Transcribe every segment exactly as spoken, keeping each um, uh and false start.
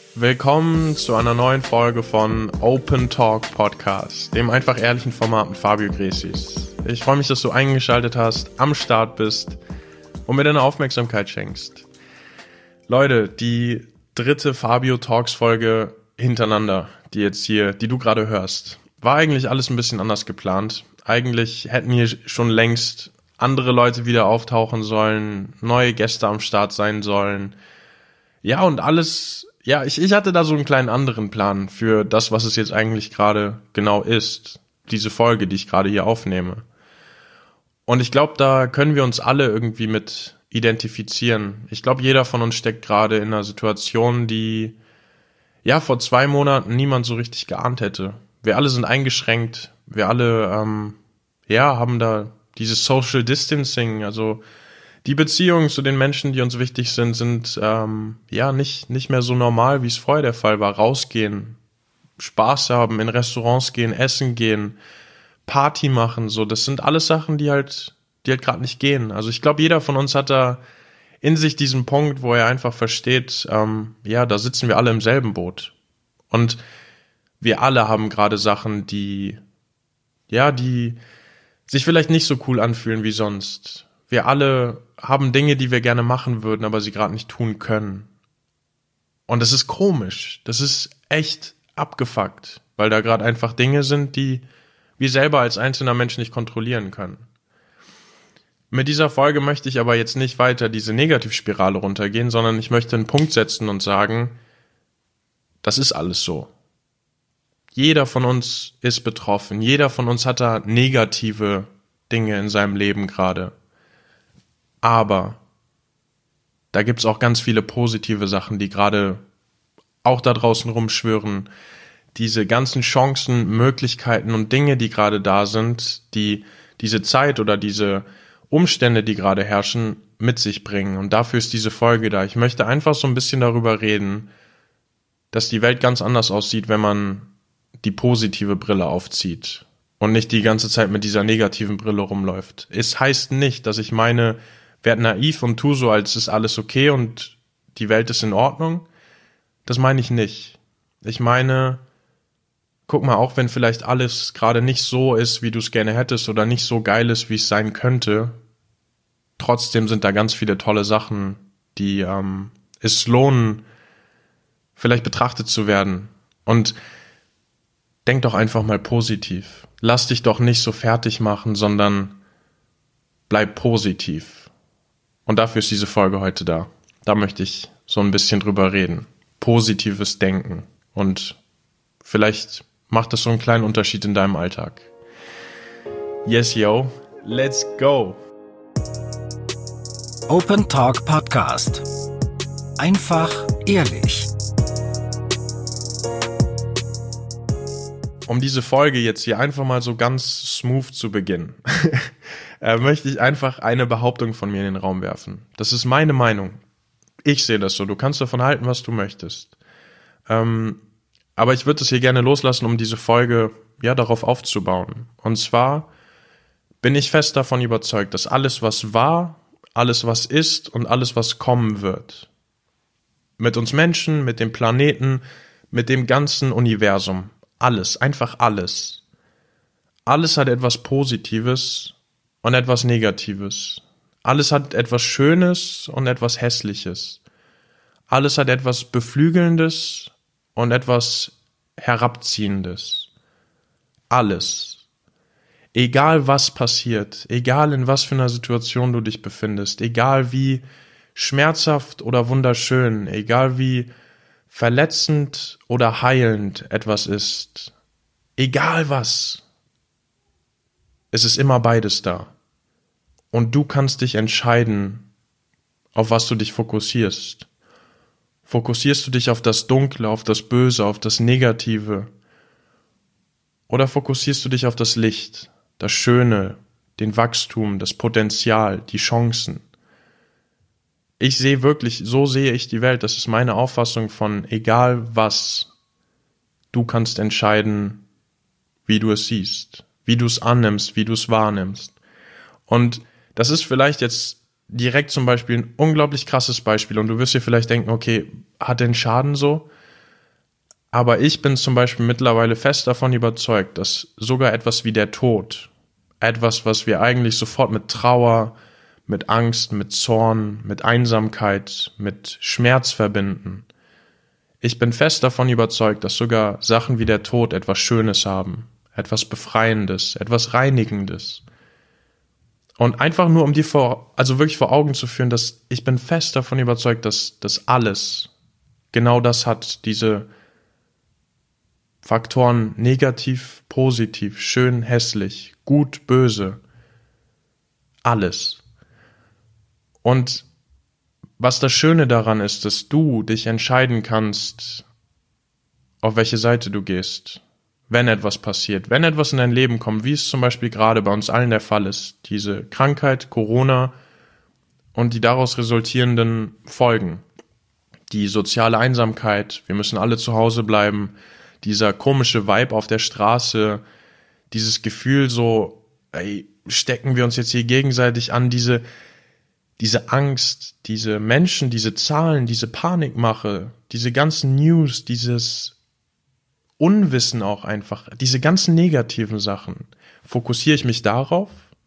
Willkommen zu einer neuen Folge von Open Talk Podcast, dem einfach ehrlichen Format mit Fabio Gresis. Ich freue mich, dass du eingeschaltet hast, am Start bist und mir deine Aufmerksamkeit schenkst. Leute, die dritte Fabio Talks Folge hintereinander, die jetzt hier, die du gerade hörst, war eigentlich alles ein bisschen anders geplant. Eigentlich hätten hier schon längst andere Leute wieder auftauchen sollen, neue Gäste am Start sein sollen. Ja, und alles, ja, ich, ich hatte da so einen kleinen anderen Plan für das, was es jetzt eigentlich gerade genau ist. Diese Folge, die ich gerade hier aufnehme. Und ich glaube, da können wir uns alle irgendwie mit identifizieren. Ich glaube, jeder von uns steckt gerade in einer Situation, die, ja, vor zwei Monaten niemand so richtig geahnt hätte. Wir alle sind eingeschränkt, wir alle, ähm, ja, haben da dieses Social Distancing, also die Beziehungen zu den Menschen, die uns wichtig sind, sind ähm, ja nicht nicht mehr so normal, wie es vorher der Fall war. Rausgehen, Spaß haben, in Restaurants gehen, essen gehen, Party machen, so, das sind alles Sachen, die halt, die halt gerade nicht gehen. Also ich glaube, jeder von uns hat da in sich diesen Punkt, wo er einfach versteht, ähm, ja, da sitzen wir alle im selben Boot. Und wir alle haben gerade Sachen, die, ja, die sich vielleicht nicht so cool anfühlen wie sonst. Wir alle haben Dinge, die wir gerne machen würden, aber sie gerade nicht tun können. Und das ist komisch. Das ist echt abgefuckt, weil da gerade einfach Dinge sind, die wir selber als einzelner Mensch nicht kontrollieren können. Mit dieser Folge möchte ich aber jetzt nicht weiter diese Negativspirale runtergehen, sondern ich möchte einen Punkt setzen und sagen, das ist alles so. Jeder von uns ist betroffen. Jeder von uns hat da negative Dinge in seinem Leben gerade. Aber da gibt's auch ganz viele positive Sachen, die gerade auch da draußen rumschwirren. Diese ganzen Chancen, Möglichkeiten und Dinge, die gerade da sind, die diese Zeit oder diese Umstände, die gerade herrschen, mit sich bringen. Und dafür ist diese Folge da. Ich möchte einfach so ein bisschen darüber reden, dass die Welt ganz anders aussieht, wenn man die positive Brille aufzieht und nicht die ganze Zeit mit dieser negativen Brille rumläuft. Es heißt nicht, dass ich meine, werd naiv und tu so, als ist alles okay und die Welt ist in Ordnung. Das meine ich nicht. Ich meine, guck mal, auch wenn vielleicht alles gerade nicht so ist, wie du es gerne hättest oder nicht so geil ist, wie es sein könnte, trotzdem sind da ganz viele tolle Sachen, die ähm, es lohnen, vielleicht betrachtet zu werden. Und denk doch einfach mal positiv. Lass dich doch nicht so fertig machen, sondern bleib positiv. Und dafür ist diese Folge heute da. Da möchte ich so ein bisschen drüber reden. Positives Denken. Und vielleicht macht das so einen kleinen Unterschied in deinem Alltag. Yes, yo. Let's go. Open Talk Podcast. Einfach ehrlich. Um diese Folge jetzt hier einfach mal so ganz smooth zu beginnen, äh, möchte ich einfach eine Behauptung von mir in den Raum werfen. Das ist meine Meinung. Ich sehe das so. Du kannst davon halten, was du möchtest. Ähm, aber ich würde es hier gerne loslassen, um diese Folge ja darauf aufzubauen. Und zwar bin ich fest davon überzeugt, dass alles, was war, alles, was ist und alles, was kommen wird, mit uns Menschen, mit dem Planeten, mit dem ganzen Universum, alles, einfach alles. Alles hat etwas Positives und etwas Negatives. Alles hat etwas Schönes und etwas Hässliches. Alles hat etwas Beflügelndes und etwas Herabziehendes. Alles. Egal was passiert, egal in was für einer Situation du dich befindest, egal wie schmerzhaft oder wunderschön, egal wie verletzend oder heilend etwas ist, egal was, es ist immer beides da. Und du kannst dich entscheiden, auf was du dich fokussierst. Fokussierst du dich auf das Dunkle, auf das Böse, auf das Negative? Oder fokussierst du dich auf das Licht, das Schöne, den Wachstum, das Potenzial, die Chancen? Ich sehe wirklich, so sehe ich die Welt. Das ist meine Auffassung von egal was. Du kannst entscheiden, wie du es siehst, wie du es annimmst, wie du es wahrnimmst. Und das ist vielleicht jetzt direkt zum Beispiel ein unglaublich krasses Beispiel und du wirst dir vielleicht denken, okay, hat denn Schaden so? Aber ich bin zum Beispiel mittlerweile fest davon überzeugt, dass sogar etwas wie der Tod, etwas, was wir eigentlich sofort mit Trauer, mit Angst, mit Zorn, mit Einsamkeit, mit Schmerz verbinden. Ich bin fest davon überzeugt, dass sogar Sachen wie der Tod etwas Schönes haben, etwas Befreiendes, etwas Reinigendes. Und einfach nur, um dir vor, also wirklich vor Augen zu führen, dass ich bin fest davon überzeugt, dass das alles genau das hat, diese Faktoren negativ, positiv, schön, hässlich, gut, böse, alles. Und was das Schöne daran ist, dass du dich entscheiden kannst, auf welche Seite du gehst, wenn etwas passiert, wenn etwas in dein Leben kommt, wie es zum Beispiel gerade bei uns allen der Fall ist, diese Krankheit, Corona und die daraus resultierenden Folgen, die soziale Einsamkeit, wir müssen alle zu Hause bleiben, dieser komische Vibe auf der Straße, dieses Gefühl so, ey, stecken wir uns jetzt hier gegenseitig an, diese Diese Angst, diese Menschen, diese Zahlen, diese Panikmache, diese ganzen News, dieses Unwissen auch einfach, diese ganzen negativen Sachen, fokussiere ich mich darauf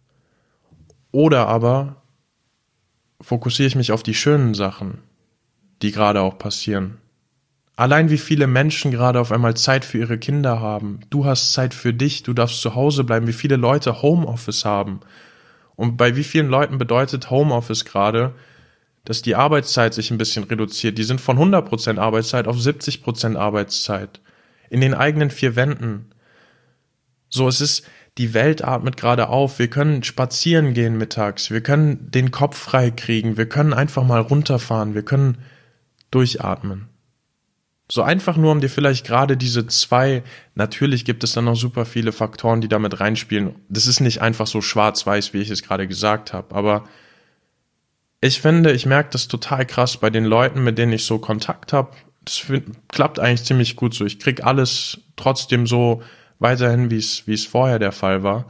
oder aber fokussiere ich mich auf die schönen Sachen, die gerade auch passieren. Allein wie viele Menschen gerade auf einmal Zeit für ihre Kinder haben. Du hast Zeit für dich, du darfst zu Hause bleiben, wie viele Leute Homeoffice haben. Und bei wie vielen Leuten bedeutet Homeoffice gerade, dass die Arbeitszeit sich ein bisschen reduziert. Die sind von hundert Prozent Arbeitszeit auf siebzig Prozent Arbeitszeit. In den eigenen vier Wänden. So, es ist, die Welt atmet gerade auf. Wir können spazieren gehen mittags. Wir können den Kopf frei kriegen. Wir können einfach mal runterfahren. Wir können durchatmen. So einfach nur, um dir vielleicht gerade diese zwei, natürlich gibt es dann noch super viele Faktoren, die damit reinspielen. Das ist nicht einfach so schwarz-weiß, wie ich es gerade gesagt habe, aber ich finde, ich merke das total krass bei den Leuten, mit denen ich so Kontakt habe. Das find, klappt eigentlich ziemlich gut so. Ich krieg alles trotzdem so weiterhin, wie es wie es vorher der Fall war.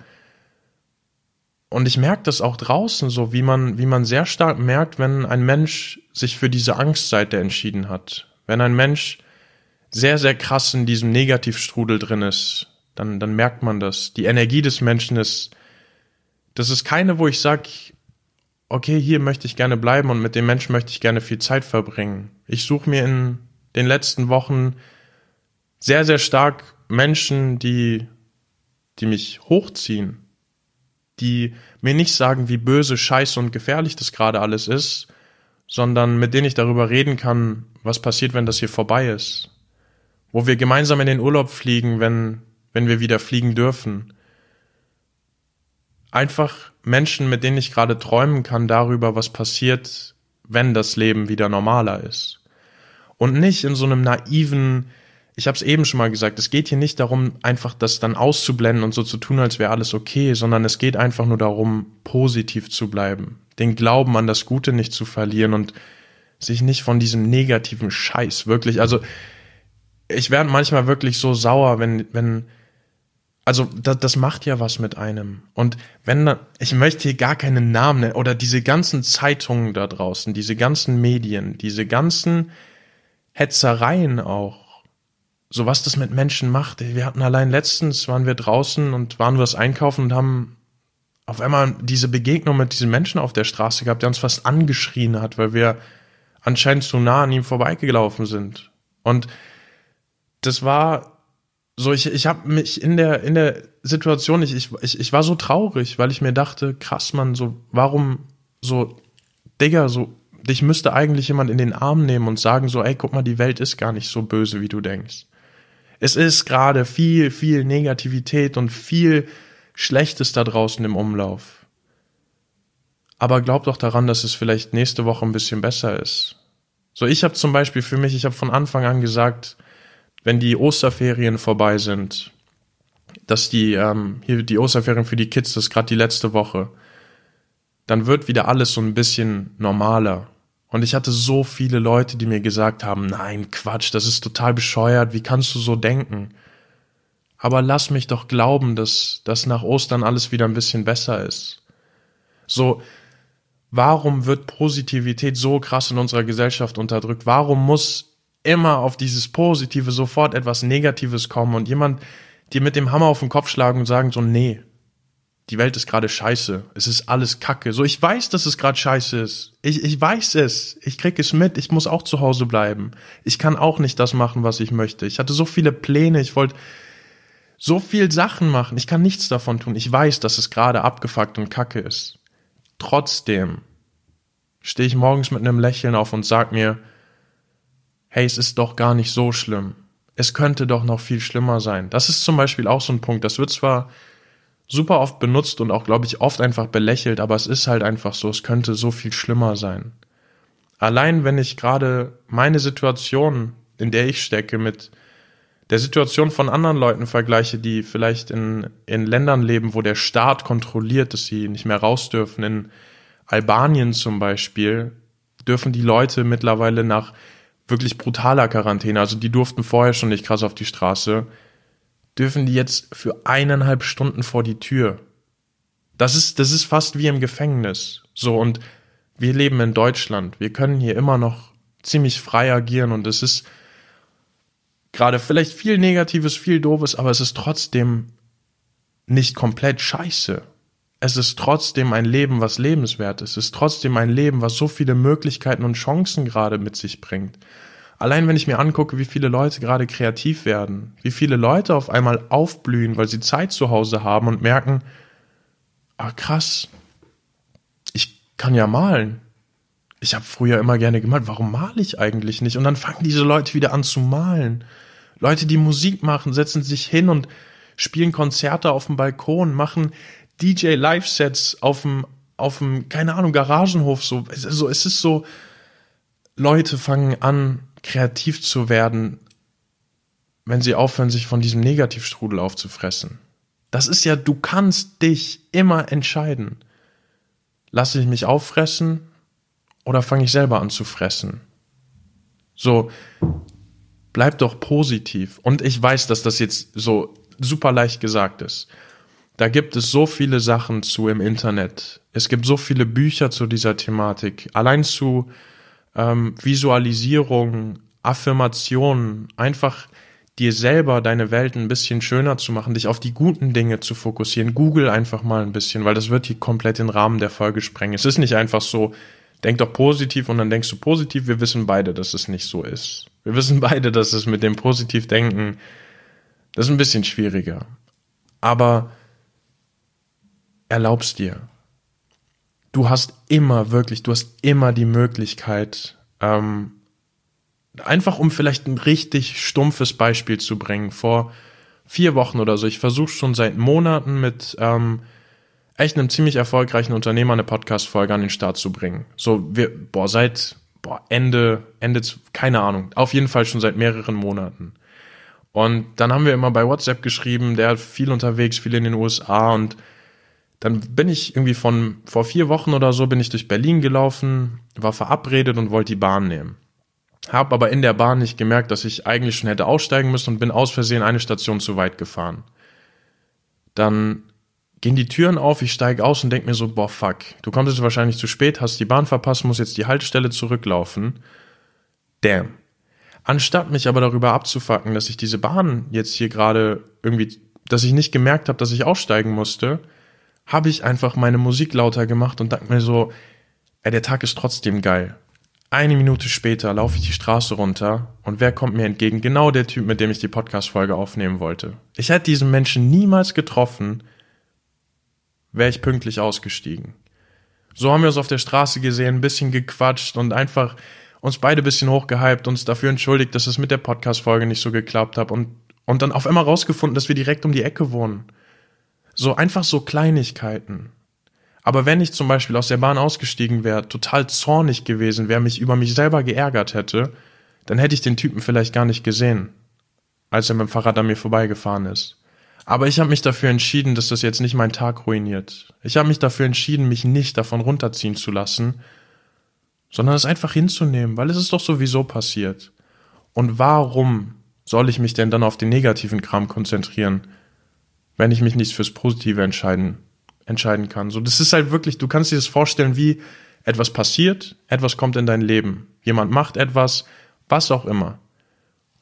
Und ich merke das auch draußen so, wie man wie man sehr stark merkt, wenn ein Mensch sich für diese Angstseite entschieden hat. Wenn ein Mensch sehr, sehr krass in diesem Negativstrudel drin ist, dann, dann merkt man das. Die Energie des Menschen ist, das ist keine, wo ich sage, okay, hier möchte ich gerne bleiben und mit dem Menschen möchte ich gerne viel Zeit verbringen. Ich suche mir in den letzten Wochen sehr, sehr stark Menschen, die, die mich hochziehen, die mir nicht sagen, wie böse, scheiße und gefährlich das gerade alles ist, sondern mit denen ich darüber reden kann, was passiert, wenn das hier vorbei ist. Wo wir gemeinsam in den Urlaub fliegen, wenn, wenn wir wieder fliegen dürfen. Einfach Menschen, mit denen ich gerade träumen kann darüber, was passiert, wenn das Leben wieder normaler ist. Und nicht in so einem naiven, ich habe es eben schon mal gesagt, es geht hier nicht darum, einfach das dann auszublenden und so zu tun, als wäre alles okay, sondern es geht einfach nur darum, positiv zu bleiben, den Glauben an das Gute nicht zu verlieren und sich nicht von diesem negativen Scheiß wirklich, also ich werde manchmal wirklich so sauer, wenn, wenn, also das, das macht ja was mit einem. Und wenn, ich möchte hier gar keinen Namen nennen, oder diese ganzen Zeitungen da draußen, diese ganzen Medien, diese ganzen Hetzereien auch, so was das mit Menschen macht. Wir hatten allein letztens, waren wir draußen und waren was einkaufen und haben auf einmal diese Begegnung mit diesen Menschen auf der Straße gehabt, der uns fast angeschrien hat, weil wir anscheinend zu nah an ihm vorbeigelaufen sind. Und das war so, ich, ich habe mich in der, in der Situation, ich, ich, ich war so traurig, weil ich mir dachte, krass, Mann, so, warum so, Digga, so, dich müsste eigentlich jemand in den Arm nehmen und sagen so, ey, guck mal, die Welt ist gar nicht so böse, wie du denkst. Es ist gerade viel, viel Negativität und viel Schlechtes da draußen im Umlauf. Aber glaub doch daran, dass es vielleicht nächste Woche ein bisschen besser ist. So, ich habe zum Beispiel für mich, ich habe von Anfang an gesagt, wenn die Osterferien vorbei sind, dass die, ähm, hier die Osterferien für die Kids, das ist gerade die letzte Woche, dann wird wieder alles so ein bisschen normaler. Und ich hatte so viele Leute, die mir gesagt haben, nein, Quatsch, das ist total bescheuert, wie kannst du so denken? Aber lass mich doch glauben, dass, dass nach Ostern alles wieder ein bisschen besser ist. So, warum wird Positivität so krass in unserer Gesellschaft unterdrückt? Warum muss immer auf dieses Positive sofort etwas Negatives kommen und jemand dir mit dem Hammer auf den Kopf schlagen und sagen so, nee, die Welt ist gerade scheiße, es ist alles Kacke. So, ich weiß, dass es gerade scheiße ist. Ich, ich weiß es, ich krieg es mit, ich muss auch zu Hause bleiben. Ich kann auch nicht das machen, was ich möchte. Ich hatte so viele Pläne, ich wollte so viel Sachen machen, ich kann nichts davon tun. Ich weiß, dass es gerade abgefuckt und Kacke ist. Trotzdem stehe ich morgens mit einem Lächeln auf und sag mir, hey, es ist doch gar nicht so schlimm. Es könnte doch noch viel schlimmer sein. Das ist zum Beispiel auch so ein Punkt, das wird zwar super oft benutzt und auch, glaube ich, oft einfach belächelt, aber es ist halt einfach so, es könnte so viel schlimmer sein. Allein wenn ich gerade meine Situation, in der ich stecke, mit der Situation von anderen Leuten vergleiche, die vielleicht in, in Ländern leben, wo der Staat kontrolliert, dass sie nicht mehr raus dürfen. In Albanien zum Beispiel dürfen die Leute mittlerweile nach wirklich brutaler Quarantäne, also die durften vorher schon nicht krass auf die Straße, dürfen die jetzt für eineinhalb Stunden vor die Tür. Das ist, das ist fast wie im Gefängnis. So, und wir leben in Deutschland. Wir können hier immer noch ziemlich frei agieren und es ist gerade vielleicht viel Negatives, viel Doofes, aber es ist trotzdem nicht komplett scheiße. Es ist trotzdem ein Leben, was lebenswert ist. Es ist trotzdem ein Leben, was so viele Möglichkeiten und Chancen gerade mit sich bringt. Allein wenn ich mir angucke, wie viele Leute gerade kreativ werden, wie viele Leute auf einmal aufblühen, weil sie Zeit zu Hause haben und merken, ah krass, ich kann ja malen. Ich habe früher immer gerne gemalt, warum male ich eigentlich nicht? Und dann fangen diese Leute wieder an zu malen. Leute, die Musik machen, setzen sich hin und spielen Konzerte auf dem Balkon, machen D J-Live-Sets auf dem, auf dem, keine Ahnung, Garagenhof. So, also es ist so, Leute fangen an, kreativ zu werden, wenn sie aufhören, sich von diesem Negativstrudel aufzufressen. Das ist ja, du kannst dich immer entscheiden. Lasse ich mich auffressen oder fange ich selber an zu fressen? So, bleib doch positiv. Und ich weiß, dass das jetzt so super leicht gesagt ist. Da gibt es so viele Sachen zu im Internet. Es gibt so viele Bücher zu dieser Thematik. Allein zu ähm, Visualisierung, Affirmationen, einfach dir selber deine Welt ein bisschen schöner zu machen, dich auf die guten Dinge zu fokussieren. Google einfach mal ein bisschen, weil das wird hier komplett den Rahmen der Folge sprengen. Es ist nicht einfach so, denk doch positiv und dann denkst du positiv. Wir wissen beide, dass es nicht so ist. Wir wissen beide, dass es mit dem Positivdenken, das ist ein bisschen schwieriger. Aber erlaub's dir. Du hast immer wirklich, du hast immer die Möglichkeit, ähm, einfach um vielleicht ein richtig stumpfes Beispiel zu bringen, vor vier Wochen oder so, ich versuche schon seit Monaten mit ähm, echt einem ziemlich erfolgreichen Unternehmer eine Podcast-Folge an den Start zu bringen. So, wir, boah, seit boah, Ende, Ende, keine Ahnung, auf jeden Fall schon seit mehreren Monaten. Und dann haben wir immer bei WhatsApp geschrieben, der hat viel unterwegs, viel in den U S A und dann bin ich irgendwie von, vor vier Wochen oder so bin ich durch Berlin gelaufen, war verabredet und wollte die Bahn nehmen. Hab aber in der Bahn nicht gemerkt, dass ich eigentlich schon hätte aussteigen müssen und bin aus Versehen eine Station zu weit gefahren. Dann gehen die Türen auf, ich steige aus und denke mir so, boah, fuck, du kommst jetzt wahrscheinlich zu spät, hast die Bahn verpasst, musst jetzt die Haltestelle zurücklaufen. Damn. Anstatt mich aber darüber abzufucken, dass ich diese Bahn jetzt hier gerade irgendwie, dass ich nicht gemerkt habe, dass ich aussteigen musste, habe ich einfach meine Musik lauter gemacht und dachte mir so, ey, der Tag ist trotzdem geil. Eine Minute später laufe ich die Straße runter und wer kommt mir entgegen? Genau der Typ, mit dem ich die Podcast-Folge aufnehmen wollte. Ich hätte diesen Menschen niemals getroffen, wäre ich pünktlich ausgestiegen. So haben wir uns auf der Straße gesehen, ein bisschen gequatscht und einfach uns beide ein bisschen hochgehypt, uns dafür entschuldigt, dass es mit der Podcast-Folge nicht so geklappt hat und, und dann auf einmal rausgefunden, dass wir direkt um die Ecke wohnen. So einfach so Kleinigkeiten. Aber wenn ich zum Beispiel aus der Bahn ausgestiegen wäre, total zornig gewesen wäre, mich über mich selber geärgert hätte, dann hätte ich den Typen vielleicht gar nicht gesehen, als er mit dem Fahrrad an mir vorbeigefahren ist. Aber ich habe mich dafür entschieden, dass das jetzt nicht meinen Tag ruiniert. Ich habe mich dafür entschieden, mich nicht davon runterziehen zu lassen, sondern es einfach hinzunehmen, weil es ist doch sowieso passiert. Und warum soll ich mich denn dann auf den negativen Kram konzentrieren, wenn ich mich nicht fürs Positive entscheiden entscheiden kann. So, das ist halt wirklich, du kannst dir das vorstellen, wie etwas passiert, etwas kommt in dein Leben. Jemand macht etwas, was auch immer.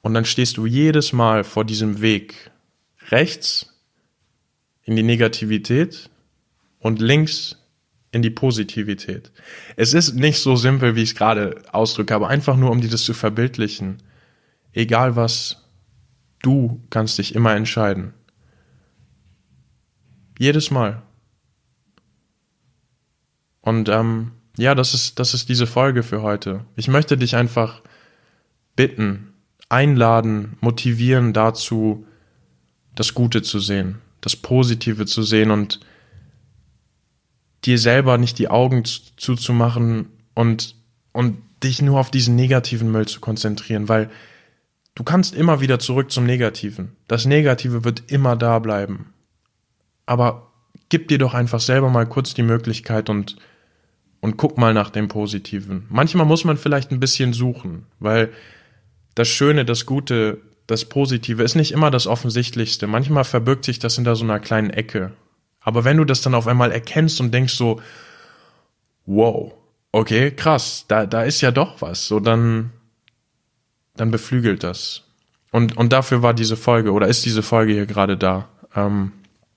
Und dann stehst du jedes Mal vor diesem Weg rechts in die Negativität und links in die Positivität. Es ist nicht so simpel, wie ich es gerade ausdrücke, aber einfach nur, um dir das zu verbildlichen. Egal was, du kannst dich immer entscheiden. Jedes Mal. Und ähm, ja, das ist, das ist diese Folge für heute. Ich möchte dich einfach bitten, einladen, motivieren dazu, das Gute zu sehen, das Positive zu sehen und dir selber nicht die Augen zuzumachen und, und dich nur auf diesen negativen Müll zu konzentrieren, weil du kannst immer wieder zurück zum Negativen. Das Negative wird immer da bleiben. Aber gib dir doch einfach selber mal kurz die Möglichkeit und, und guck mal nach dem Positiven. Manchmal muss man vielleicht ein bisschen suchen, weil das Schöne, das Gute, das Positive ist nicht immer das Offensichtlichste. Manchmal verbirgt sich das hinter so einer kleinen Ecke. Aber wenn du das dann auf einmal erkennst und denkst so, wow, okay, krass, da, da ist ja doch was, so dann, dann beflügelt das. Und, und dafür war diese Folge oder ist diese Folge hier gerade da. Ähm,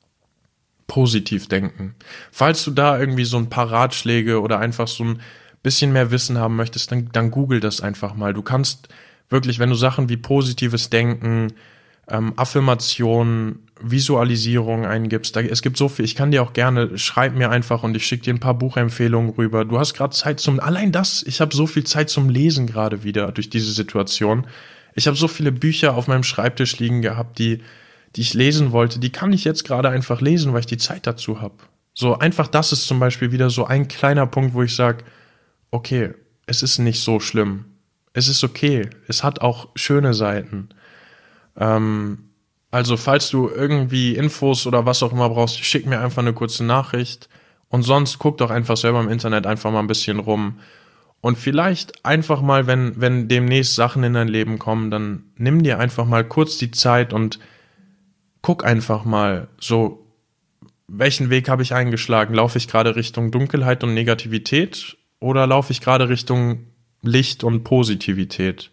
positiv denken. Falls du da irgendwie so ein paar Ratschläge oder einfach so ein bisschen mehr Wissen haben möchtest, dann, dann google das einfach mal. Du kannst wirklich, wenn du Sachen wie positives Denken, ähm, Affirmationen, Visualisierung eingibst, da, es gibt so viel, ich kann dir auch gerne, schreib mir einfach und ich schicke dir ein paar Buchempfehlungen rüber. Du hast gerade Zeit zum, allein das, ich habe so viel Zeit zum Lesen gerade wieder durch diese Situation. Ich habe so viele Bücher auf meinem Schreibtisch liegen gehabt, die, die ich lesen wollte, die kann ich jetzt gerade einfach lesen, weil ich die Zeit dazu habe. So einfach das ist zum Beispiel wieder so ein kleiner Punkt, wo ich sage, okay, es ist nicht so schlimm. Es ist okay. Es hat auch schöne Seiten. Ähm, also falls du irgendwie Infos oder was auch immer brauchst, schick mir einfach eine kurze Nachricht. Und sonst guck doch einfach selber im Internet einfach mal ein bisschen rum. Und vielleicht einfach mal, wenn, wenn demnächst Sachen in dein Leben kommen, dann nimm dir einfach mal kurz die Zeit und guck einfach mal so, welchen Weg habe ich eingeschlagen? Laufe ich gerade Richtung Dunkelheit und Negativität oder laufe ich gerade Richtung Licht und Positivität?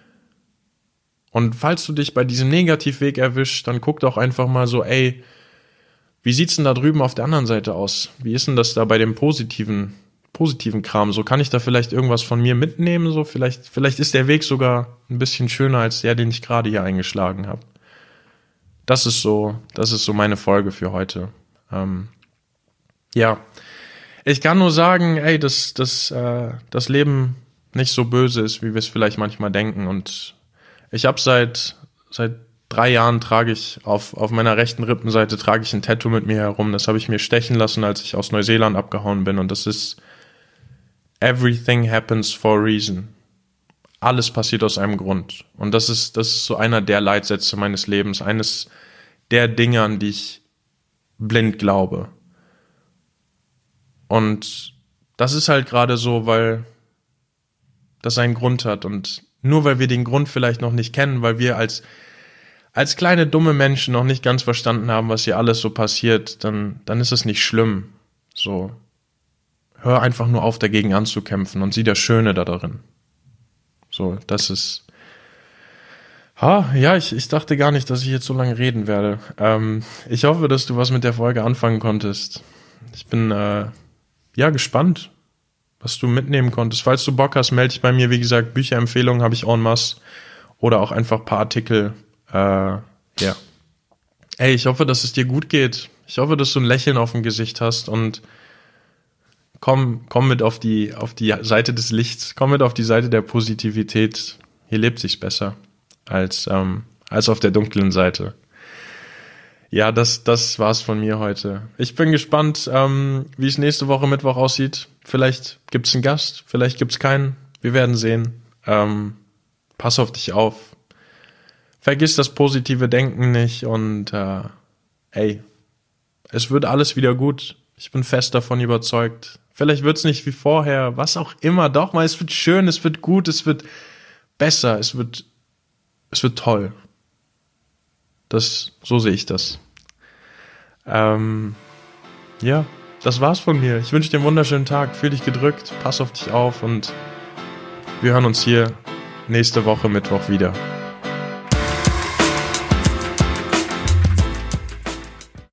Und falls du dich bei diesem Negativweg erwischst, dann guck doch einfach mal so, ey, wie sieht's denn da drüben auf der anderen Seite aus? Wie ist denn das da bei dem positiven, positiven Kram? So, kann ich da vielleicht irgendwas von mir mitnehmen? So, vielleicht, vielleicht ist der Weg sogar ein bisschen schöner als der, den ich gerade hier eingeschlagen habe. Das ist so, das ist so meine Folge für heute. Ähm, ja, ich kann nur sagen, ey, dass, dass äh, das Leben nicht so böse ist, wie wir es vielleicht manchmal denken. Und ich habe seit seit drei Jahren trage ich auf auf meiner rechten Rippenseite trage ich ein Tattoo mit mir herum. Das habe ich mir stechen lassen, als ich aus Neuseeland abgehauen bin. Und das ist Everything happens for a reason. Alles passiert aus einem Grund. Und das ist das ist so einer der Leitsätze meines Lebens, eines der Dinge, an die ich blind glaube. Und das ist halt gerade so, weil das einen Grund hat. Und nur weil wir den Grund vielleicht noch nicht kennen, weil wir als, als kleine dumme Menschen noch nicht ganz verstanden haben, was hier alles so passiert, dann, dann ist es nicht schlimm. So, hör einfach nur auf, dagegen anzukämpfen und sieh das Schöne da darin. So, das ist... Ha, ja, ich, ich dachte gar nicht, dass ich jetzt so lange reden werde. Ähm, ich hoffe, dass du was mit der Folge anfangen konntest. Ich bin, äh, ja, gespannt, was du mitnehmen konntest. Falls du Bock hast, melde dich bei mir. Wie gesagt, Bücherempfehlungen habe ich en masse. Oder auch einfach ein paar Artikel. Äh, ja. Ey, ich hoffe, dass es dir gut geht. Ich hoffe, dass du ein Lächeln auf dem Gesicht hast und komm, komm mit auf die, auf die Seite des Lichts. Komm mit auf die Seite der Positivität. Hier lebt sich's besser als, ähm, als auf der dunklen Seite. Ja, das, das war's von mir heute. Ich bin gespannt, ähm, wie es nächste Woche Mittwoch aussieht. Vielleicht gibt's einen Gast, vielleicht gibt's keinen. Wir werden sehen. Ähm, pass auf dich auf. Vergiss das positive Denken nicht und äh, ey, es wird alles wieder gut. Ich bin fest davon überzeugt. Vielleicht wird's nicht wie vorher, was auch immer. Doch mal, es wird schön, es wird gut, es wird besser, es wird, es wird toll. Das, so sehe ich das. Ähm, ja, das war's von mir. Ich wünsche dir einen wunderschönen Tag. Fühl dich gedrückt, pass auf dich auf und wir hören uns hier nächste Woche Mittwoch wieder.